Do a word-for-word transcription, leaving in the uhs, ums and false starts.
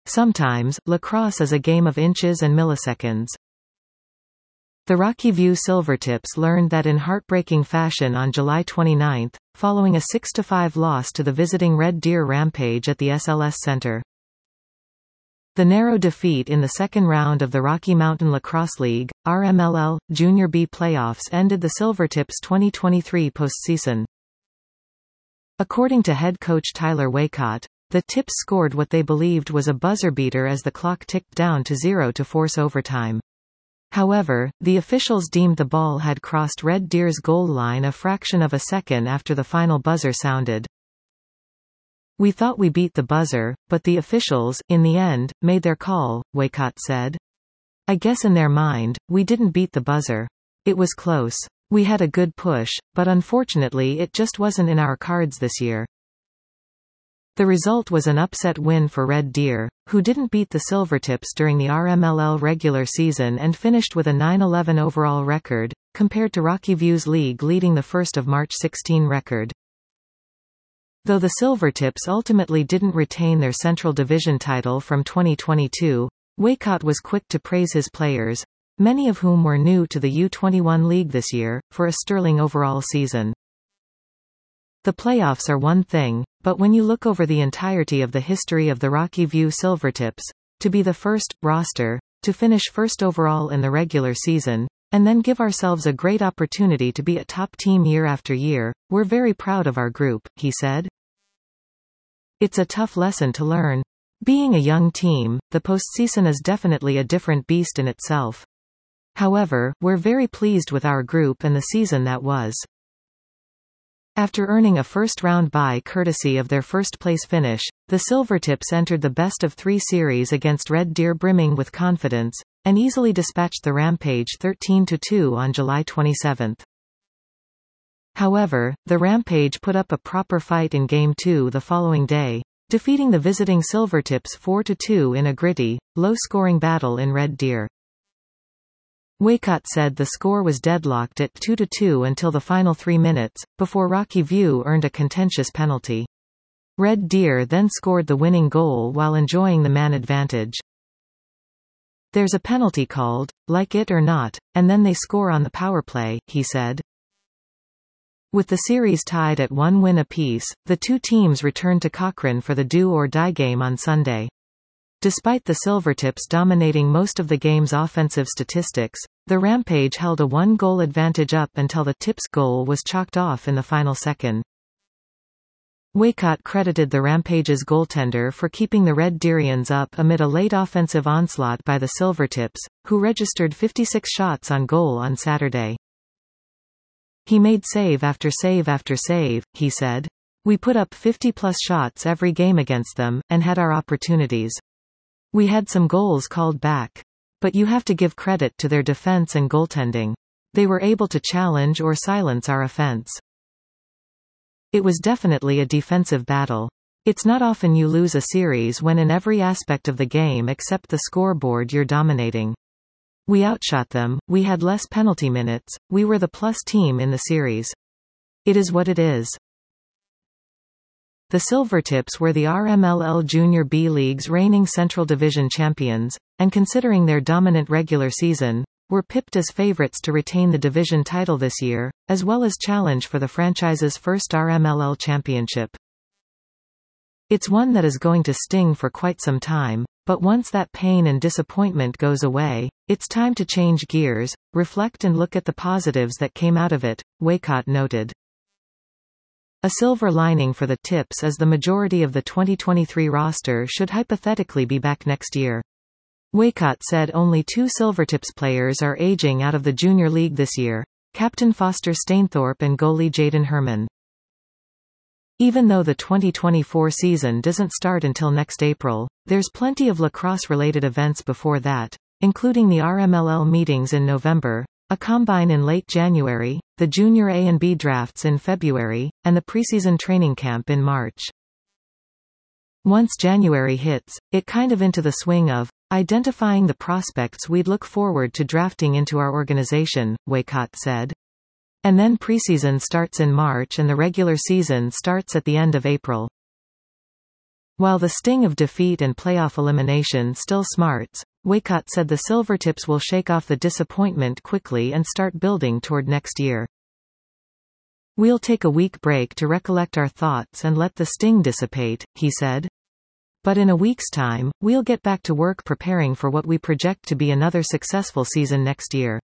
Sometimes, lacrosse is a game of inches and milliseconds. The Rocky View Silvertips learned that in heartbreaking fashion on July twenty-ninth, following a six to five loss to the visiting Red Deer Rampage at the S L S Center. The narrow defeat in the second round of the Rocky Mountain Lacrosse League, R M L L, Junior B playoffs ended the Silvertips' twenty twenty-three postseason. According to head coach Tyler Waycott, the Tips scored what they believed was a buzzer-beater as the clock ticked down to zero to force overtime. However, the officials deemed the ball had crossed Red Deer's goal line a fraction of a second after the final buzzer sounded. "We thought we beat the buzzer, but the officials, in the end, made their call," Waycott said. "I guess in their mind, we didn't beat the buzzer. It was close. We had a good push, but unfortunately it just wasn't in our cards this year." The result was an upset win for Red Deer, who didn't beat the Silvertips during the R M L L regular season and finished with a nine eleven overall record, compared to Rocky View's league leading the first of March sixteen record. Though the Silvertips ultimately didn't retain their Central Division title from twenty twenty-two, Waycott was quick to praise his players, many of whom were new to the U twenty-one league this year, for a sterling overall season. "The playoffs are one thing, but when you look over the entirety of the history of the Rocky View Silvertips, to be the first roster to finish first overall in the regular season, and then give ourselves a great opportunity to be a top team year after year, we're very proud of our group," he said. "It's a tough lesson to learn. Being a young team, the postseason is definitely a different beast in itself. However, we're very pleased with our group and the season that was." After earning a first-round bye courtesy of their first-place finish, the Silvertips entered the best-of-three series against Red Deer brimming with confidence, and easily dispatched the Rampage thirteen to two on July twenty-seventh. However, the Rampage put up a proper fight in Game two the following day, defeating the visiting Silvertips four to two in a gritty, low-scoring battle in Red Deer. Waycott said the score was deadlocked at two to two until the final three minutes, before Rocky View earned a contentious penalty. Red Deer then scored the winning goal while enjoying the man advantage. "There's a penalty called, like it or not, and then they score on the power play," he said. With the series tied at one win apiece, the two teams returned to Cochrane for the do-or-die game on Sunday. Despite the Silvertips dominating most of the game's offensive statistics, the Rampage held a one-goal advantage up until the Tips goal was chalked off in the final second. Waycott credited the Rampage's goaltender for keeping the Red Deerians up amid a late offensive onslaught by the Silvertips, who registered fifty-six shots on goal on Saturday. "He made save after save after save," he said. "We put up fifty-plus shots every game against them, and had our opportunities. We had some goals called back. But you have to give credit to their defense and goaltending. They were able to challenge or silence our offense. It was definitely a defensive battle. It's not often you lose a series when in every aspect of the game except the scoreboard you're dominating. We outshot them, we had less penalty minutes, we were the plus team in the series. It is what it is." The Silvertips were the R M L L Junior B League's reigning Central Division champions, and considering their dominant regular season, were pipped as favorites to retain the division title this year, as well as challenge for the franchise's first R M L L championship. It's one that is going to sting for quite some time, but once that pain and disappointment goes away, it's time to change gears, reflect and look at the positives that came out of it, Waycott noted. A silver lining for the Tips is the majority of the twenty twenty-three roster should hypothetically be back next year. Waycott said only two Silvertips players are aging out of the Junior League this year, Captain Foster Stainthorpe and goalie Jaden Herman. Even though the twenty twenty-four season doesn't start until next April, there's plenty of lacrosse-related events before that, including the R M L L meetings in November, a combine in late January, the Junior A and B drafts in February, and the preseason training camp in March. Once January hits, it kind of into the swing of identifying the prospects we'd look forward to drafting into our organization, Waycott said. And then preseason starts in March and the regular season starts at the end of April. While the sting of defeat and playoff elimination still smarts, Waycott said the Silvertips will shake off the disappointment quickly and start building toward next year. "We'll take a week break to recollect our thoughts and let the sting dissipate," he said. "But in a week's time, we'll get back to work preparing for what we project to be another successful season next year."